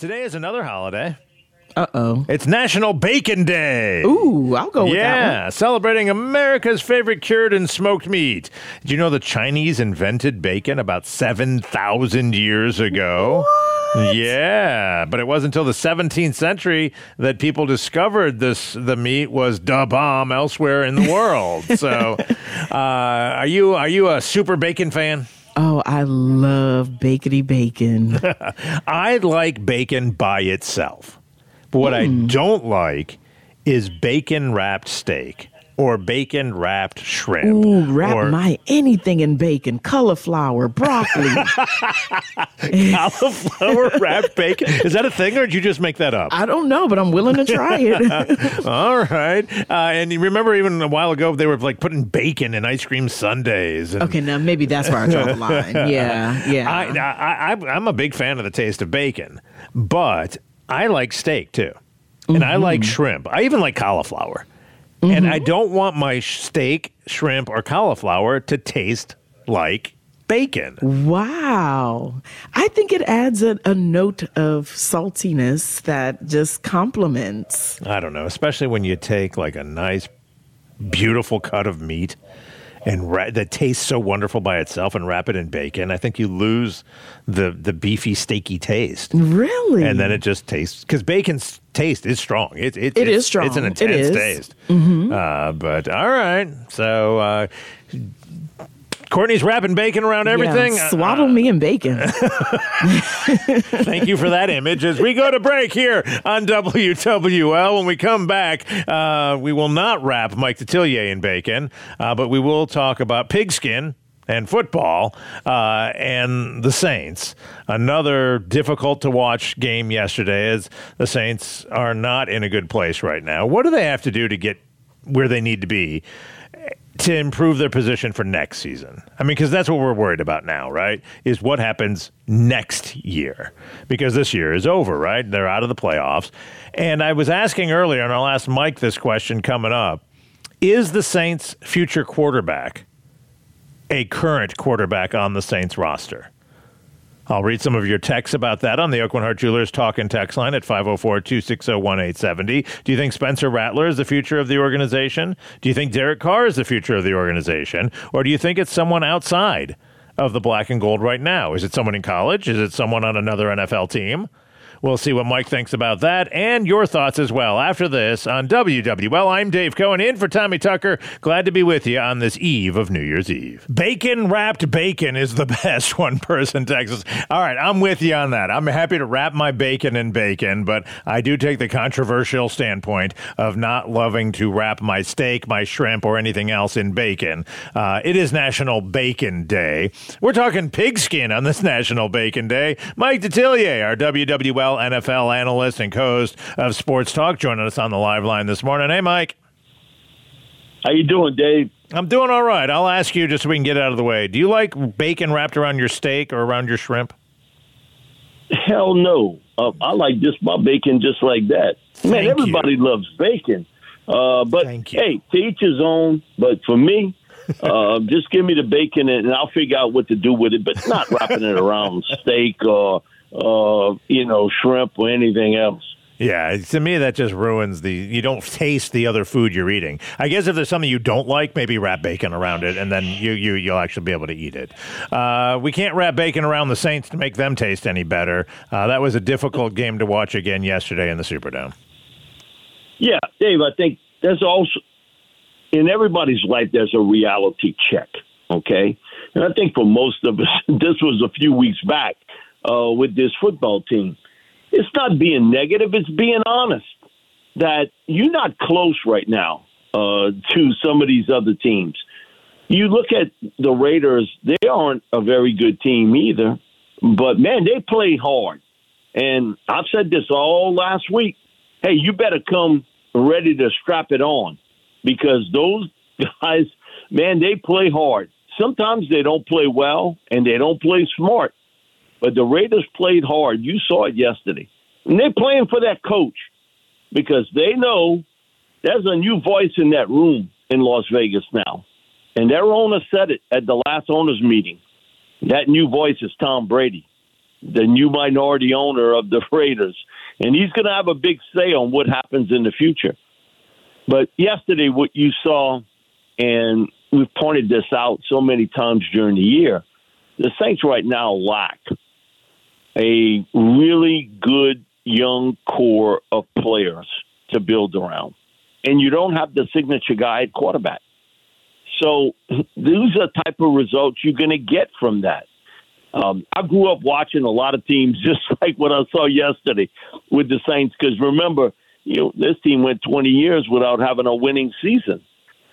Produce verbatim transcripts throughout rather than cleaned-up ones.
Today is another holiday. Uh-oh. It's National Bacon Day. Ooh, I'll go with yeah, that one. celebrating America's favorite cured and smoked meat. Did you know the Chinese invented bacon about seven thousand years ago? What? Yeah, but it wasn't until the seventeenth century that people discovered this. The meat was da bomb elsewhere in the world. So, uh, are you are you a super bacon fan? Oh, I love bakety bacon. I like bacon by itself. But what mm. I don't like is bacon-wrapped steak or bacon-wrapped shrimp. Ooh, wrap or... my anything in bacon. Cauliflower, broccoli. Cauliflower-wrapped bacon? Is that a thing, or did you just make that up? I don't know, but I'm willing to try it. All right. Uh, and you remember even a while ago, they were like putting bacon in ice cream sundaes. And... Okay, now maybe that's where I draw the line. Yeah, yeah. I, I, I, I'm a big fan of the taste of bacon, but I like steak, too. And mm-hmm. I like shrimp. I even like cauliflower. Mm-hmm. And I don't want my steak, shrimp, or cauliflower to taste like bacon. Wow. I think it adds a, a note of saltiness that just complements. I don't know, especially when you take like a nice, beautiful cut of meat and ra- that tastes so wonderful by itself and wrap it in bacon. I think you lose the the beefy, steaky taste. Really? And then it just tastes, because bacon's taste is strong. It, it, it it's, is strong. It's an intense it is. taste. Mm-hmm. Uh, but all right. So uh, Courtney's wrapping bacon around everything. Yeah, swaddle uh, me in bacon. Thank you for that image. As we go to break here on W W L, when we come back, uh, we will not wrap Mike Detillier in bacon, uh, but we will talk about pigskin and football uh, and the Saints. Another difficult-to-watch game yesterday, as the Saints are not in a good place right now. What do they have to do to get where they need to be to improve their position for next season? I mean, because that's what we're worried about now, right, is what happens next year. Because this year is over, right? They're out of the playoffs. And I was asking earlier, and I'll ask Mike this question coming up, is the Saints' future quarterback a current quarterback on the Saints roster? I'll read some of your texts about that on the Oakland Heart Jewelers Talk and Text line at five oh four, two six oh, one eight seven oh. Do you think Spencer Rattler is the future of the organization? Do you think Derek Carr is the future of the organization? Or do you think it's someone outside of the black and gold right now? Is it someone in college? Is it someone on another N F L team? We'll see what Mike thinks about that and your thoughts as well after this on W W L. I'm Dave Cohen, in for Tommy Tucker. Glad to be with you on this eve of New Year's Eve. Bacon-wrapped bacon is the best, one person texts. All right, I'm with you on that. I'm happy to wrap my bacon in bacon, but I do take the controversial standpoint of not loving to wrap my steak, my shrimp, or anything else in bacon. Uh, it is National Bacon Day. We're talking pigskin on this National Bacon Day. Mike Detillier, our W W L N F L analyst and co-host of Sports Talk, joining us on the live line this morning. Hey, Mike. How you doing, Dave? I'm doing all right. I'll ask you just so we can get it out of the way. Do you like bacon wrapped around your steak or around your shrimp? Hell no. Uh, I like just my bacon just like that. Thank Man, everybody you. loves bacon. Uh, but, hey, to each his own. But for me, uh, just give me the bacon and I'll figure out what to do with it, but not wrapping it around steak or Uh, you know, shrimp or anything else. Yeah, to me that just ruins the. You don't taste the other food you're eating. I guess if there's something you don't like, maybe wrap bacon around it, and then you you you'll actually be able to eat it. Uh, we can't wrap bacon around the Saints to make them taste any better. Uh, that was a difficult game to watch again yesterday in the Superdome. Yeah, Dave, I think there's also in everybody's life there's a reality check. Okay, and I think for most of us, this was a few weeks back. Uh, with this football team. It's not being negative, it's being honest that you're not close right now uh, to some of these other teams. You look at the Raiders, they aren't a very good team either, but, man, they play hard. And I've said this all last week. Hey, you better come ready to strap it on because those guys, man, they play hard. Sometimes they don't play well and they don't play smart. But the Raiders played hard. You saw it yesterday. And they're playing for that coach because they know there's a new voice in that room in Las Vegas now. And their owner said it at the last owners meeting. That new voice is Tom Brady. the new minority owner of the Raiders, and he's going to have a big say on what happens in the future. But yesterday, what you saw, and we've pointed this out so many times during the year, the Saints right now lack a really good young core of players to build around. And you don't have the signature guy at quarterback. So these are the type of results you're going to get from that. Um, I grew up watching a lot of teams just like what I saw yesterday with the Saints, because remember, you know, this team went twenty years without having a winning season.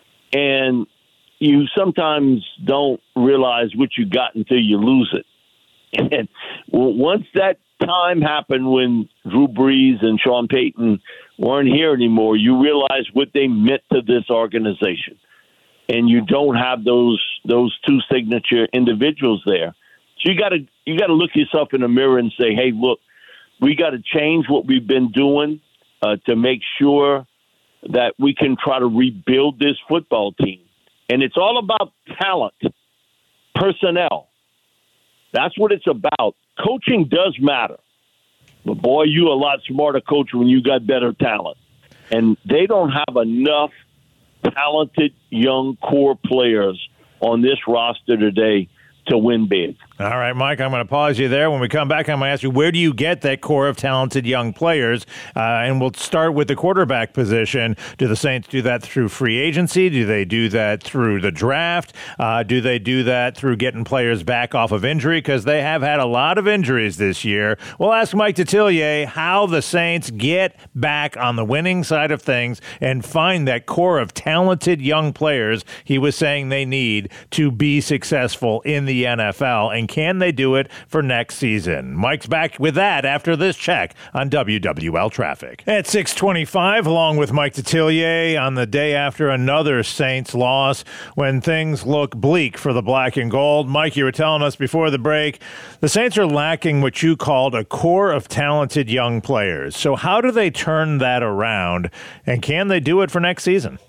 And you sometimes don't realize what you got until you lose it. And once that time happened when Drew Brees and Sean Payton weren't here anymore, you realize what they meant to this organization. And you don't have those those two signature individuals there. So you got to you got to look yourself in the mirror and say, hey, look, we got to change what we've been doing uh, to make sure that we can try to rebuild this football team. And it's all about talent, personnel. That's what it's about. Coaching does matter. But, boy, you're a lot smarter coach when you got better talent. And they don't have enough talented young core players on this roster today to win big. All right, Mike, I'm going to pause you there. When we come back, I'm going to ask you, where do you get that core of talented young players? Uh, and we'll start with the quarterback position. Do the Saints do that through free agency? Do they do that through the draft? Uh, do they do that through getting players back off of injury? Because they have had a lot of injuries this year. We'll ask Mike Detillier how the Saints get back on the winning side of things and find that core of talented young players he was saying they need to be successful in the N F L. And can they do it for next season? Mike's back with that after this check on W W L Traffic. At six twenty-five, along with Mike Detillier on the day after another Saints loss when things look bleak for the black and gold. Mike, you were telling us before the break, the Saints are lacking what you called a core of talented young players. So how do they turn that around, and can they do it for next season?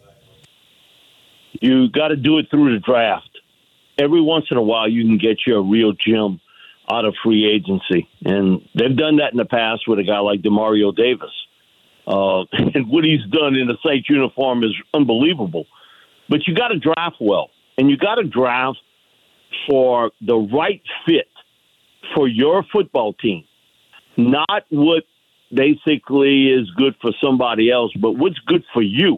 You got to do it through the draft. Every once in a while, you can get you a real gem out of free agency. And they've done that in the past with a guy like DeMario Davis. Uh, and what he's done in the Saints uniform is unbelievable. But you got to draft well. And you got to draft for the right fit for your football team. Not what basically is good for somebody else, but what's good for you.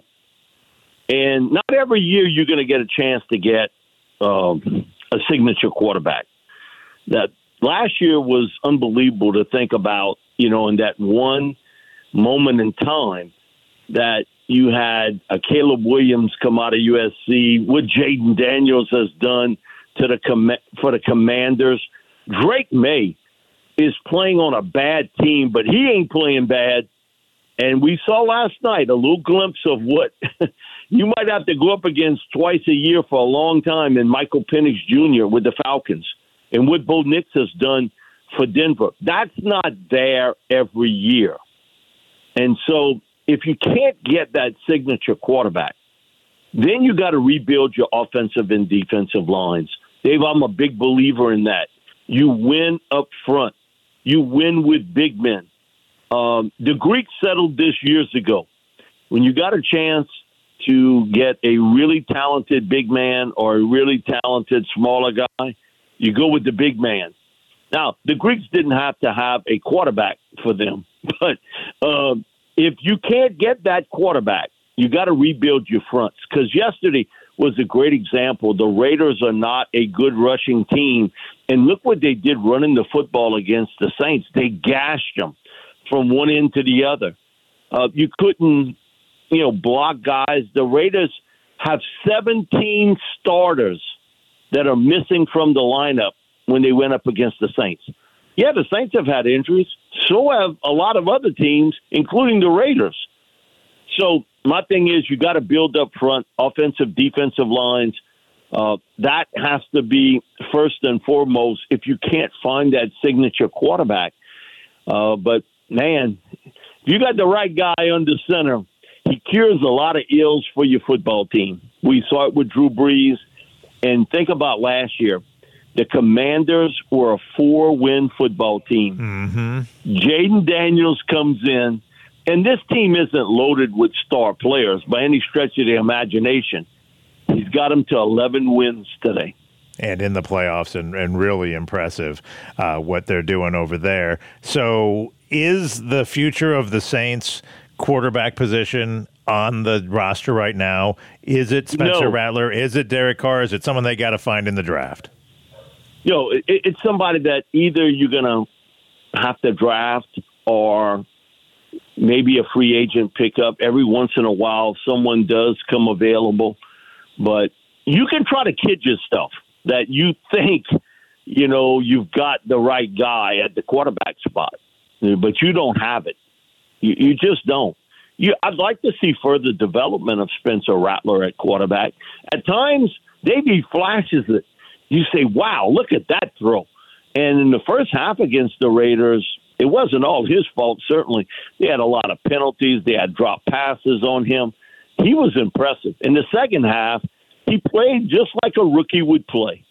And not every year you're going to get a chance to get Um, a signature quarterback. That last year was unbelievable to think about, you know, in that one moment in time that you had a Caleb Williams come out of U S C, what Jaden Daniels has done to the com- for the Commanders. Drake May is playing on a bad team, but he ain't playing bad. And we saw last night a little glimpse of what you might have to go up against twice a year for a long time in Michael Penix Junior with the Falcons and what Bo Nix has done for Denver. That's not there every year. And so if you can't get that signature quarterback, then you got to rebuild your offensive and defensive lines. Dave, I'm a big believer in that. You win up front. You win with big men. Um, the Greeks settled this years ago. When you got a chance to get a really talented big man or a really talented smaller guy, you go with the big man. Now, the Greeks didn't have to have a quarterback for them, but um, if you can't get that quarterback, you got to rebuild your fronts. Because yesterday was a great example. The Raiders are not a good rushing team, and look what they did running the football against the Saints. They gashed them from one end to the other. Uh, you couldn't, you know, block guys. The Raiders have seventeen starters that are missing from the lineup when they went up against the Saints. Yeah, the Saints have had injuries. So have a lot of other teams, including the Raiders. So my thing is you got to build up front, offensive, defensive lines. Uh, that has to be first and foremost if you can't find that signature quarterback. Uh, but, man, if you got the right guy under center, he cures a lot of ills for your football team. We saw it with Drew Brees. And think about last year. The Commanders were a four-win football team. Mm-hmm. Jaden Daniels comes in, and this team isn't loaded with star players by any stretch of the imagination. He's got them to eleven wins today. And in the playoffs, and, and really impressive uh, what they're doing over there. So is the future of the Saints quarterback position on the roster right now? Is it Spencer No. Rattler? Is it Derek Carr? Is it someone they got to find in the draft? You know, it, it's somebody that either you're going to have to draft or maybe a free agent pickup. Every once in a while, someone does come available. But you can try to kid yourself that you think, you know, you've got the right guy at the quarterback spot, but you don't have it. You, you just don't. You, I'd like to see further development of Spencer Rattler at quarterback. At times, Davey flashes it. You say, wow, look at that throw. And in the first half against the Raiders, it wasn't all his fault, certainly. They had a lot of penalties. They had dropped passes on him. He was impressive. In the second half, he played just like a rookie would play.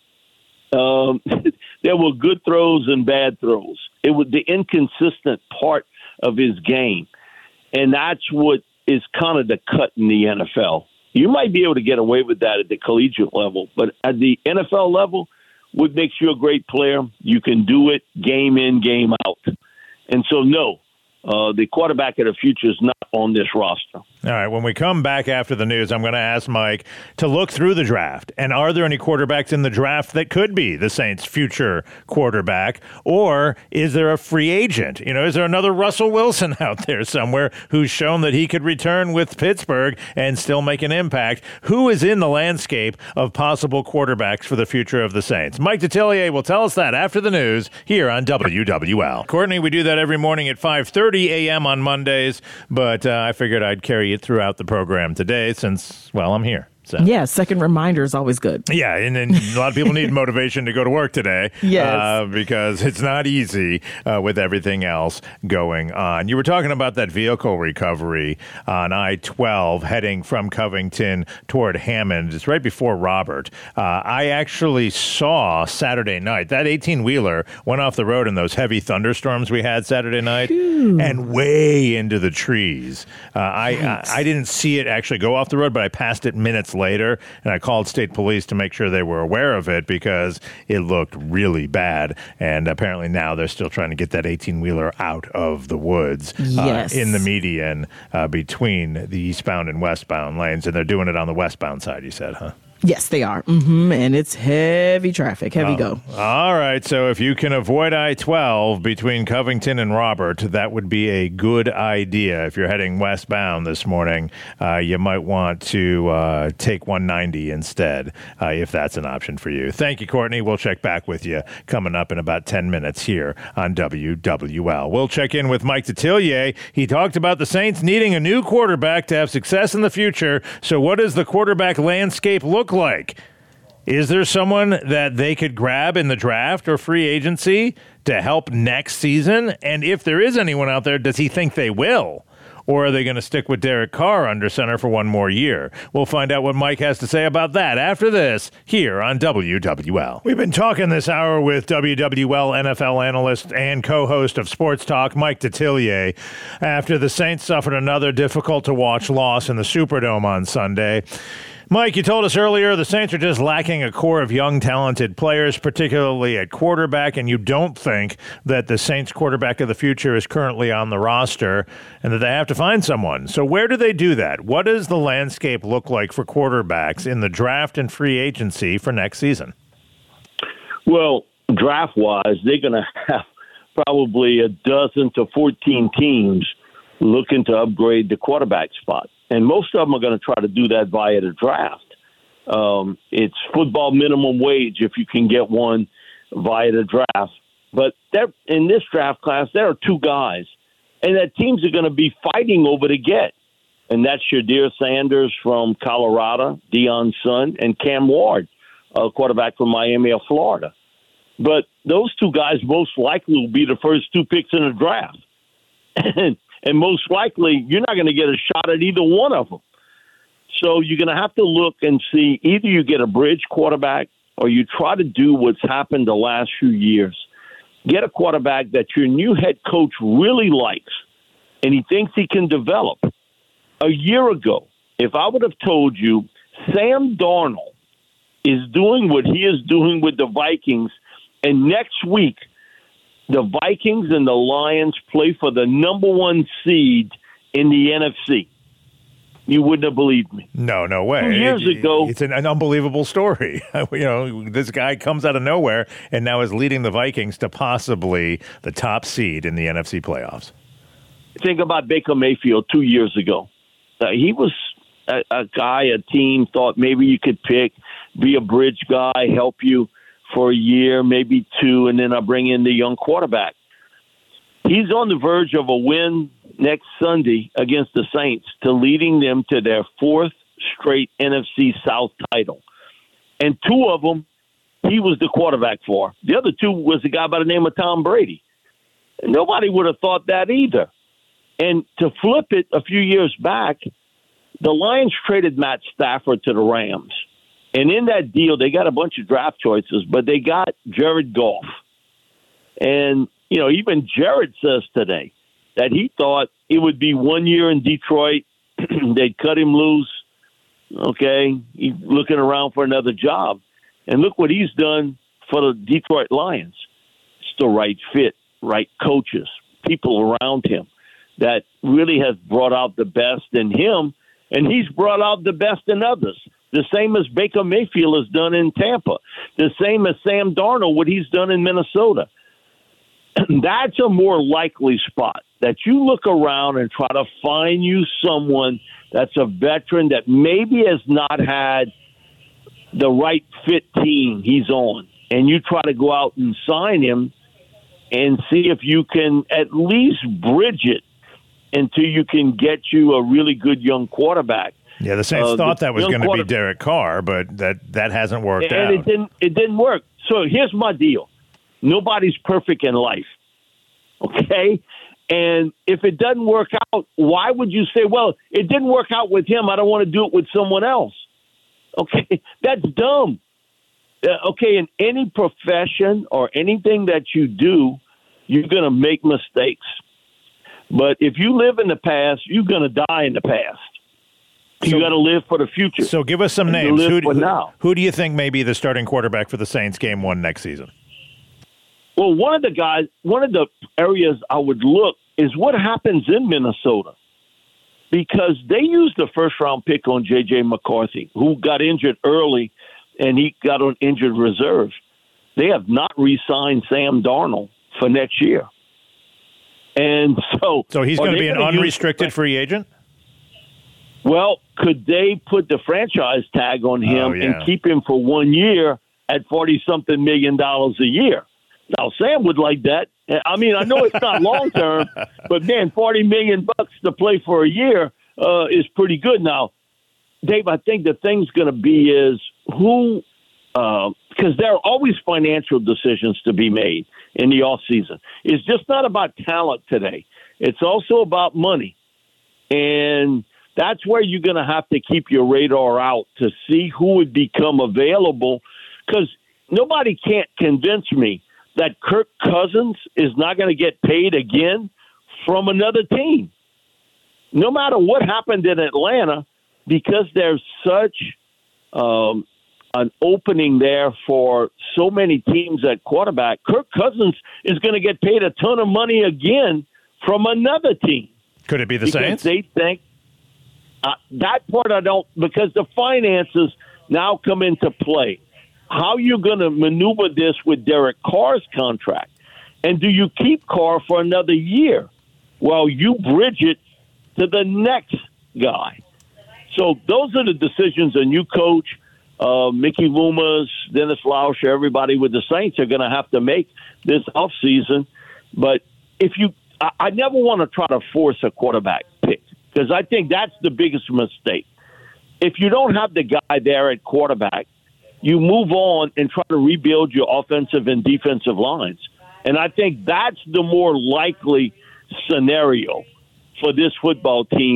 Um, there were good throws and bad throws. It was the inconsistent part of his game. And that's what is kind of the cut in the N F L. You might be able to get away with that at the collegiate level, but at the N F L level, what makes you a great player, you can do it game in, game out. And so, no, uh, the quarterback of the future is not on this roster. All right, when we come back after the news, I'm going to ask Mike to look through the draft. And are there any quarterbacks in the draft that could be the Saints' future quarterback? Or is there a free agent? You know, is there another Russell Wilson out there somewhere who's shown that he could return with Pittsburgh and still make an impact? Who is in the landscape of possible quarterbacks for the future of the Saints? Mike Detillier will tell us that after the news here on W W L. Courtney, we do that every morning at five thirty a.m. on Mondays, but uh, I figured I'd carry it throughout the program today since, well, I'm here. So. Yeah, second reminder is always good. Yeah, and then a lot of people need motivation to go to work today. Yes. Uh, because it's not easy uh, with everything else going on. You were talking about that vehicle recovery on I twelve heading from Covington toward Hammond. It's right before Robert. Uh, I actually saw Saturday night, that eighteen-wheeler went off the road in those heavy thunderstorms we had Saturday night Phew. and way into the trees. Uh, I, I I didn't see it actually go off the road, but I passed it minutes later, and I called state police to make sure they were aware of it because it looked really bad. And apparently now they're still trying to get that eighteen-wheeler out of the woods yes. uh, in the median uh, between the eastbound and westbound lanes. And they're doing it on the westbound side, you said, huh? Yes, they are. Mm-hmm. And it's heavy traffic, heavy oh. go. All right. So if you can avoid I twelve between Covington and Robert, that would be a good idea. If you're heading westbound this morning, uh, you might want to uh, take one ninety instead, uh, if that's an option for you. Thank you, Courtney. We'll check back with you coming up in about ten minutes here on W W L. We'll check in with Mike Detillier. He talked about the Saints needing a new quarterback to have success in the future. So what does the quarterback landscape look like? Is there someone that they could grab in the draft or free agency to help next season? And if there is anyone out there, does he think they will? Or are they going to stick with Derek Carr under center for one more year? We'll find out what Mike has to say about that after this here on W W L. We've been talking this hour with W W L N F L analyst and co-host of Sports Talk, Mike Detillier, after the Saints suffered another difficult-to-watch loss in the Superdome on Sunday. Mike, you told us earlier the Saints are just lacking a core of young, talented players, particularly at quarterback, and you don't think that the Saints quarterback of the future is currently on the roster and that they have to find someone. So where do they do that? What does the landscape look like for quarterbacks in the draft and free agency for next season? Well, draft-wise, they're going to have probably a dozen to fourteen teams looking to upgrade the quarterback spot. And most of them are going to try to do that via the draft. Um, it's football minimum wage if you can get one via the draft. But there, in this draft class, there are two guys, and that teams are going to be fighting over to get. And that's Shadir Sanders from Colorado, Deion's son, and Cam Ward, a quarterback from Miami of Florida. But those two guys most likely will be the first two picks in the draft. And most likely, you're not going to get a shot at either one of them. So you're going to have to look and see either you get a bridge quarterback or you try to do what's happened the last few years, get a quarterback that your new head coach really likes and he thinks he can develop. A year ago, if I would have told you Sam Darnold is doing what he is doing with the Vikings, and next week the Vikings and the Lions play for the number one seed in the N F C, you wouldn't have believed me. No, no way. Two years it, ago, it's an, an unbelievable story. you know, this guy comes out of nowhere and now is leading the Vikings to possibly the top seed in the N F C playoffs. Think about Baker Mayfield two years ago. Uh, he was a, a guy, a team thought maybe you could pick, be a bridge guy, help you for a year, maybe two, and then I bring in the young quarterback. He's on the verge of a win next Sunday against the Saints to leading them to their fourth straight N F C South title. And two of them, he was the quarterback for. The other two was a guy by the name of Tom Brady. Nobody would have thought that either. And to flip it a few years back, the Lions traded Matt Stafford to the Rams. And in that deal, they got a bunch of draft choices, but they got Jared Goff. And, you know, even Jared says today that he thought it would be one year in Detroit. They'd cut him loose. Okay, he's looking around for another job. And look what he's done for the Detroit Lions. It's the right fit, right coaches, people around him that really has brought out the best in him, and he's brought out the best in others. The same as Baker Mayfield has done in Tampa. The same as Sam Darnold, what he's done in Minnesota. That's a more likely spot, that you look around and try to find you someone that's a veteran that maybe has not had the right fit team he's on, and you try to go out and sign him and see if you can at least bridge it until you can get you a really good young quarterback. Yeah, the Saints uh, thought the that was going to quarter- be Derek Carr, but that, that hasn't worked and out. And it didn't, it didn't work. So here's my deal. Nobody's perfect in life, okay? And if it doesn't work out, why would you say, well, it didn't work out with him, I don't want to do it with someone else? Okay, that's dumb. Uh, okay, in any profession or anything that you do, you're going to make mistakes. But if you live in the past, you're going to die in the past. You got to live for the future. So give us some and names. Live who, for who, now. who do you think may be the starting quarterback for the Saints game one next season? Well, one of the guys, one of the areas I would look is what happens in Minnesota, because they used the first round pick on J J McCarthy, who got injured early, and he got on injured reserve. They have not re-signed Sam Darnold for next year. And so, so he's going to be an unrestricted use, free agent? Well, could they put the franchise tag on him oh, yeah. and keep him for one year at forty-something million dollars a year? Now, Sam would like that. I mean, I know it's not long term, but man, forty million bucks to play for a year uh, is pretty good. Now, Dave, I think the thing's going to be is who, because uh, there are always financial decisions to be made in the off season. It's just not about talent today. It's also about money, and that's where you're going to have to keep your radar out to see who would become available, because nobody can't convince me that Kirk Cousins is not going to get paid again from another team. No matter what happened in Atlanta, because there's such um, an opening there for so many teams at quarterback, Kirk Cousins is going to get paid a ton of money again from another team. Could it be the because Saints? They think uh, that part I don't, because the finances now come into play. How you going to maneuver this with Derek Carr's contract? And do you keep Carr for another year while you bridge it to the next guy? So those are the decisions a new coach, uh, Mickey Loomis, Dennis Lauscher, everybody with the Saints are going to have to make this offseason. But if you, I, I never want to try to force a quarterback pick, because I think that's the biggest mistake. If you don't have the guy there at quarterback, you move on and try to rebuild your offensive and defensive lines. And I think that's the more likely scenario for this football team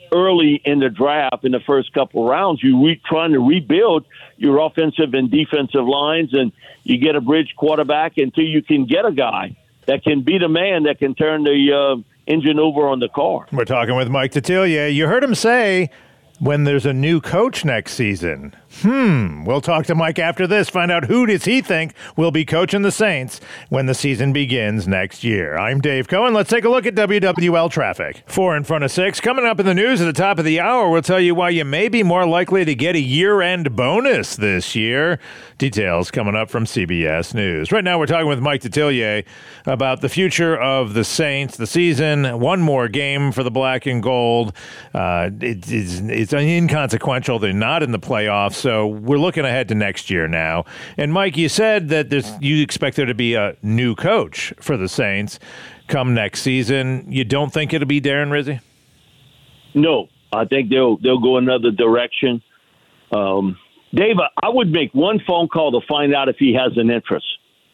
early in the draft in the first couple of rounds. You re- trying to rebuild your offensive and defensive lines, and you get a bridge quarterback until you can get a guy that can be the man that can turn the uh, engine over on the car. We're talking with Mike Detillier. You heard him say when there's a new coach next season. Hmm. We'll talk to Mike after this, find out who does he think will be coaching the Saints when the season begins next year. I'm Dave Cohen. Let's take a look at W W L traffic. Four in front of six. Coming up in the news at the top of the hour, we'll tell you why you may be more likely to get a year-end bonus this year. Details coming up from C B S News. Right now, we're talking with Mike Detillier about the future of the Saints, the season, one more game for the black and gold. Uh, it, it's, it's inconsequential. They're not in the playoffs. So we're looking ahead to next year now. And Mike, you said that there's, you expect there to be a new coach for the Saints come next season. You don't think it'll be Darren Rizzi? No, I think they'll they'll go another direction. Um, Dave, I would make one phone call to find out if he has an interest.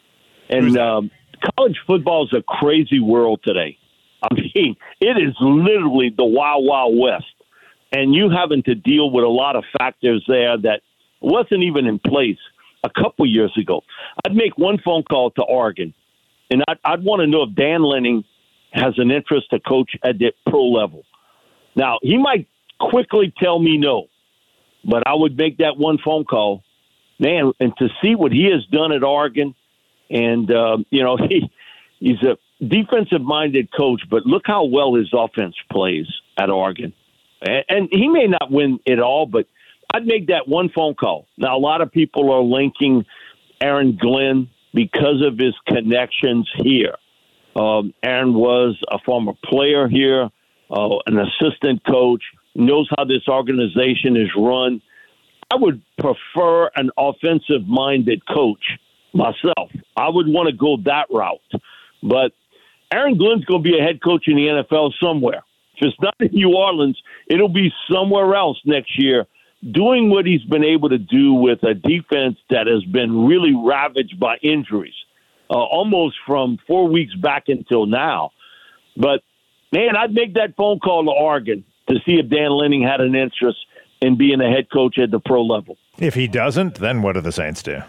And um, college football is a crazy world today. I mean, it is literally the Wild Wild West. And you having to deal with a lot of factors there that wasn't even in place a couple years ago. I'd make one phone call to Oregon, and I'd, I'd want to know if Dan Lanning has an interest to coach at the pro level. Now, he might quickly tell me no, but I would make that one phone call, man, and to see what he has done at Oregon. And, uh, you know, he he's a defensive-minded coach, but look how well his offense plays at Oregon. And he may not win it all, but I'd make that one phone call. Now, a lot of people are linking Aaron Glenn because of his connections here. Um, Aaron was a former player here, uh, an assistant coach, knows how this organization is run. I would prefer an offensive-minded coach myself. I would want to go that route. But Aaron Glenn's going to be a head coach in the N F L somewhere. If it's not in New Orleans, it'll be somewhere else next year, doing what he's been able to do with a defense that has been really ravaged by injuries, uh, almost from four weeks back until now. But, man, I'd make that phone call to Oregon to see if Dan Lanning had an interest in being a head coach at the pro level. If he doesn't, then what do the Saints do?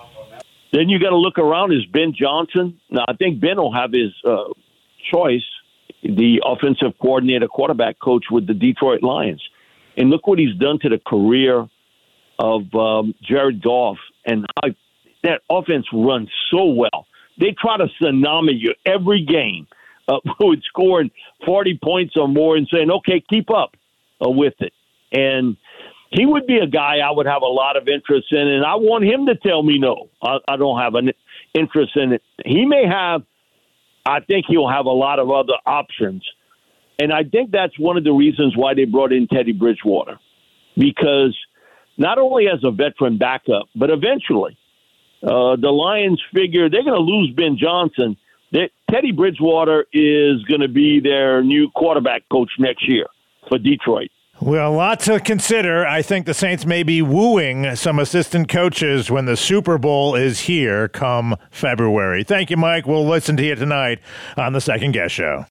Then you got to look around. Is Ben Johnson? Now, I think Ben will have his uh, choice. The offensive coordinator, quarterback coach with the Detroit Lions. And look what he's done to the career of um, Jared Goff and how that offense runs so well. They try to tsunami you every game uh, with scoring forty points or more and saying, okay, keep up uh, with it. And he would be a guy I would have a lot of interest in, and I want him to tell me no. I, I don't have an interest in it. He may have I think he'll have a lot of other options. And I think that's one of the reasons why they brought in Teddy Bridgewater. Because not only as a veteran backup, but eventually uh, the Lions figure they're going to lose Ben Johnson. They, Teddy Bridgewater is going to be their new quarterback coach next year for Detroit. Well, a lot to consider. I think the Saints may be wooing some assistant coaches when the Super Bowl is here come February. Thank you, Mike. We'll listen to you tonight on the Second Guest Show.